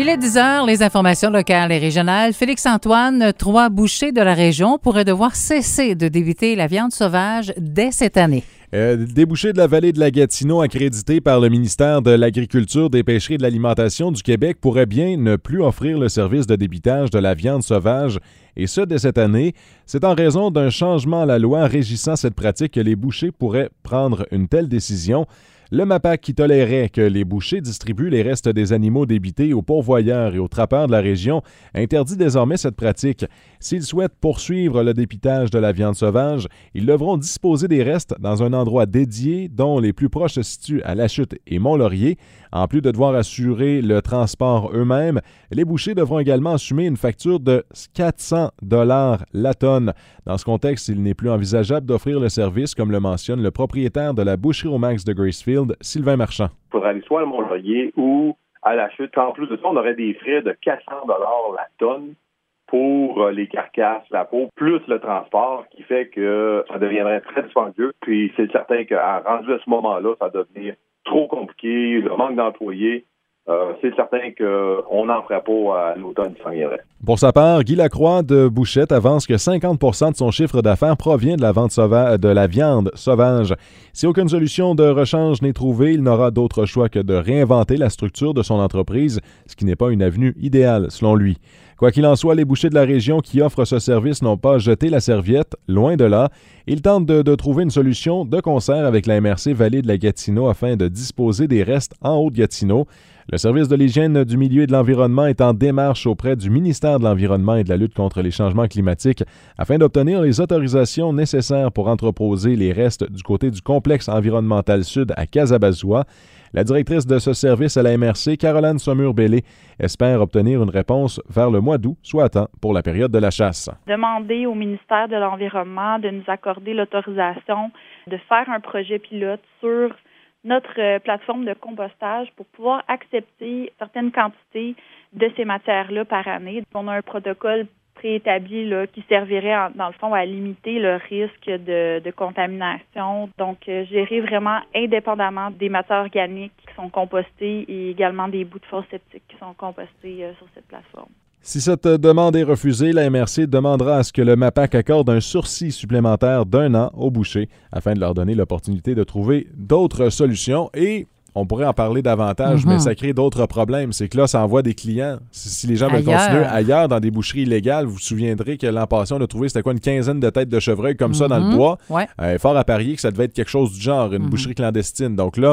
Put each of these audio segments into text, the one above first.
Il est 10 heures, les informations locales et régionales. Félix-Antoine, 3 bouchers de la région pourraient devoir cesser de débiter la viande sauvage dès cette année. Des bouchers de la vallée de la Gatineau accrédités par le ministère de l'Agriculture, des Pêcheries et de l'Alimentation du Québec pourraient bien ne plus offrir le service de débitage de la viande sauvage, et ce dès cette année. C'est en raison d'un changement à la loi régissant cette pratique que les bouchers pourraient prendre une telle décision. Le MAPAC, qui tolérait que les bouchers distribuent les restes des animaux débités aux pourvoyeurs et aux trappeurs de la région, interdit désormais cette pratique. S'ils souhaitent poursuivre le débitage de la viande sauvage, ils devront disposer des restes dans un endroit dédié dont les plus proches se situent à La Chute et Mont-Laurier. En plus de devoir assurer le transport eux-mêmes, les bouchers devront également assumer une facture de 400 $ la tonne. Dans ce contexte, il n'est plus envisageable d'offrir le service, comme le mentionne le propriétaire de la boucherie au Max de Gracefield, Sylvain Marchand. Il faudrait aller soit à Mont-Laurier ou à La Chute. En plus de ça, on aurait des frais de 400 $ la tonne pour les carcasses, la peau, plus le transport, qui fait que ça deviendrait très dispendieux. Puis c'est certain qu'à rendu à ce moment-là, ça devient trop compliqué, le manque d'employés. C'est certain qu'on n'en ferait pas à l'automne qui s'en viendrait. Pour sa part, Guy Lacroix de Bouchette avance que 50 % de son chiffre d'affaires provient de la vente de la viande sauvage. Si aucune solution de rechange n'est trouvée, il n'aura d'autre choix que de réinventer la structure de son entreprise, ce qui n'est pas une avenue idéale, selon lui. Quoi qu'il en soit, les bouchers de la région qui offrent ce service n'ont pas jeté la serviette, loin de là. Ils tentent de trouver une solution de concert avec la MRC Vallée de la Gatineau afin de disposer des restes en Haute-Gatineau. Le service de l'hygiène du milieu et de l'environnement est en démarche auprès du ministère de l'Environnement et de la lutte contre les changements climatiques afin d'obtenir les autorisations nécessaires pour entreposer les restes du côté du complexe environnemental sud à Casabazoua. La directrice de ce service à la MRC, Caroline Saumur-Bellé, espère obtenir une réponse vers le mois d'août, soit à temps pour la période de la chasse. Demander au ministère de l'Environnement de nous accorder l'autorisation de faire un projet pilote sur notre plateforme de compostage pour pouvoir accepter certaines quantités de ces matières-là par année. On a un protocole préétabli là, qui servirait, dans le fond, à limiter le risque de contamination. Donc, gérer vraiment indépendamment des matières organiques qui sont compostées et également des bouts de fosse septique qui sont compostés sur cette plateforme. Si cette demande est refusée, la MRC demandera à ce que le MAPAC accorde un sursis supplémentaire d'1 an aux bouchers afin de leur donner l'opportunité de trouver d'autres solutions et on pourrait en parler davantage, mais ça crée d'autres problèmes. C'est que là, ça envoie des clients. Si les gens veulent continuer ailleurs, dans des boucheries illégales, vous vous souviendrez que l'an passé, on a trouvé, c'était quoi, une quinzaine de têtes de chevreuil comme ça dans le bois. Ouais. Fort à parier que ça devait être quelque chose du genre, une boucherie clandestine. Donc là,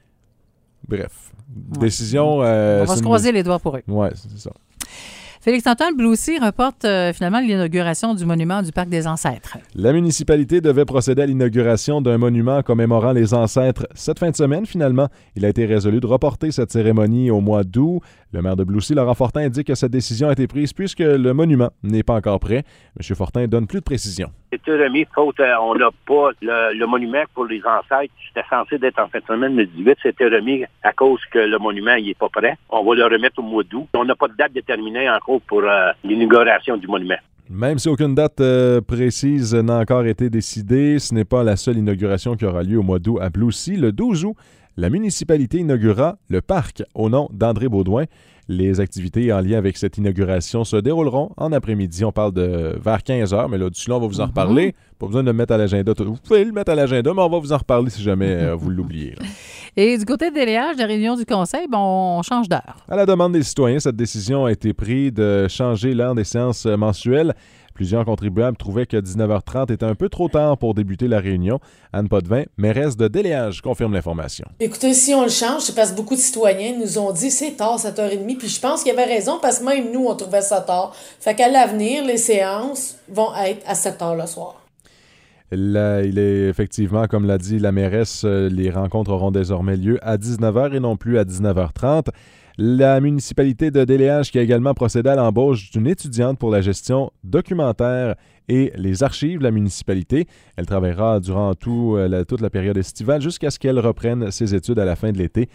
bref, décision... on va se croiser les doigts pour eux. Oui, c'est ça. Félix-Antoine Bloussy reporte finalement l'inauguration du monument du Parc des Ancêtres. La municipalité devait procéder à l'inauguration d'un monument commémorant les ancêtres cette fin de semaine. Finalement, il a été résolu de reporter cette cérémonie au mois d'août. Le maire de Bloussy, Laurent Fortin, indique que cette décision a été prise puisque le monument n'est pas encore prêt. M. Fortin donne plus de précisions. C'était remis, faute, on n'a pas le monument pour les ancêtres. C'était censé d'être en fin de semaine le 18. C'était remis à cause que le monument n'est pas prêt. On va le remettre au mois d'août. On n'a pas de date déterminée encore pour l'inauguration du monument. Même si aucune date précise n'a encore été décidée, ce n'est pas la seule inauguration qui aura lieu au mois d'août à Bloussy. Le 12 août, la municipalité inaugurera le parc au nom d'André Baudouin. Les activités en lien avec cette inauguration se dérouleront en après-midi. On parle de vers 15h, mais là, d'ici là, on va vous en reparler. Pas besoin de le mettre à l'agenda. Vous pouvez le mettre à l'agenda, mais on va vous en reparler si jamais vous l'oubliez. Et du côté de Déléage, de la réunion du conseil, on change d'heure. À la demande des citoyens, cette décision a été prise de changer l'heure des séances mensuelles. Plusieurs contribuables trouvaient que 19h30 était un peu trop tard pour débuter la réunion. Anne Potvin, mairesse de Déléage, confirme l'information. Écoutez, si on le change, c'est parce que beaucoup de citoyens nous ont dit c'est tard, 7h30, puis je pense qu'il y avait raison parce que même nous, on trouvait ça tard. Fait qu'à l'avenir, les séances vont être à 7h le soir. Là, il est effectivement, comme l'a dit la mairesse, les rencontres auront désormais lieu à 19h et non plus à 19h30. La municipalité de Déléage qui a également procédé à l'embauche d'une étudiante pour la gestion documentaire et les archives de la municipalité. Elle travaillera durant toute la période estivale jusqu'à ce qu'elle reprenne ses études à la fin de l'été.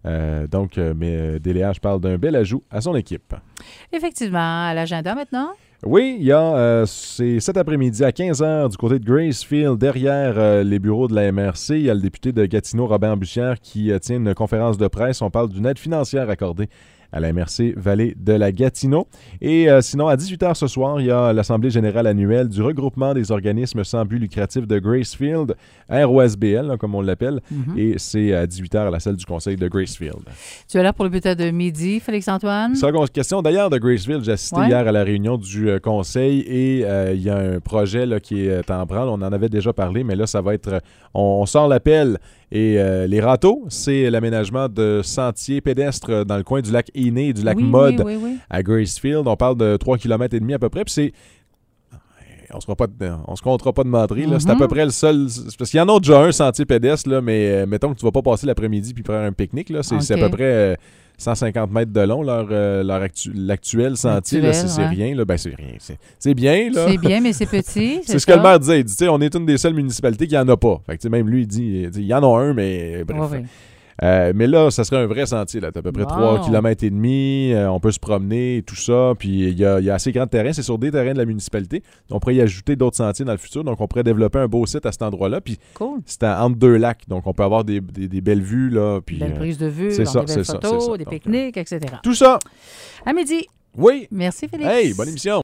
Mais Déléage parle d'un bel ajout à son équipe. Effectivement, à l'agenda maintenant. Oui, il y a c'est cet après-midi à 15h du côté de Gracefield, derrière les bureaux de la MRC. Il y a le député de Gatineau, Robert Bussière, qui tient une conférence de presse. On parle d'une aide financière accordée à la MRC Vallée de la Gatineau. Et sinon, à 18h ce soir, il y a l'Assemblée générale annuelle du regroupement des organismes sans but lucratif de Gracefield, ROSBL, là, comme on l'appelle, et c'est à 18h à la salle du conseil de Gracefield. Tu es là pour le bulletin de midi, Félix-Antoine? C'est la question d'ailleurs de Gracefield. J'ai assisté hier à la réunion du conseil et il y a un projet là, qui est en branle. On en avait déjà parlé, mais là, ça va être... On sort l'appel et les râteaux, c'est l'aménagement de sentiers pédestres dans le coin du lac Iné et du lac Mode à Gracefield. On parle de 3,5 km à peu près. Puis c'est... On se comptera pas de menterie. Là. C'est à peu près le seul... Parce qu'il y en a déjà un sentier pédestre, là, mais mettons que tu vas pas passer l'après-midi puis faire un pique-nique. Là. C'est à peu près 150 mètres de long, l'actuel sentier. Là, c'est rien. Là. Ben, c'est rien. C'est bien. Là. C'est bien, mais c'est petit. C'est ce que le maire disait. Il dit, on est une des seules municipalités qui en a pas. Fait que, même lui, il dit, il y en a un, mais bref. Mais là, ça serait un vrai sentier. Là. T'as à peu près 3,5 km. On peut se promener et tout ça. Puis il y a assez grand terrain. C'est sur des terrains de la municipalité. On pourrait y ajouter d'autres sentiers dans le futur. Donc, on pourrait développer un beau site à cet endroit-là. Puis c'est entre deux lacs. Donc, on peut avoir des belles vues. Là, puis, belles prises de vue, des belles photos, des pique-niques, etc. Tout ça. À midi. Oui. Merci, Félix. Hey, bonne émission.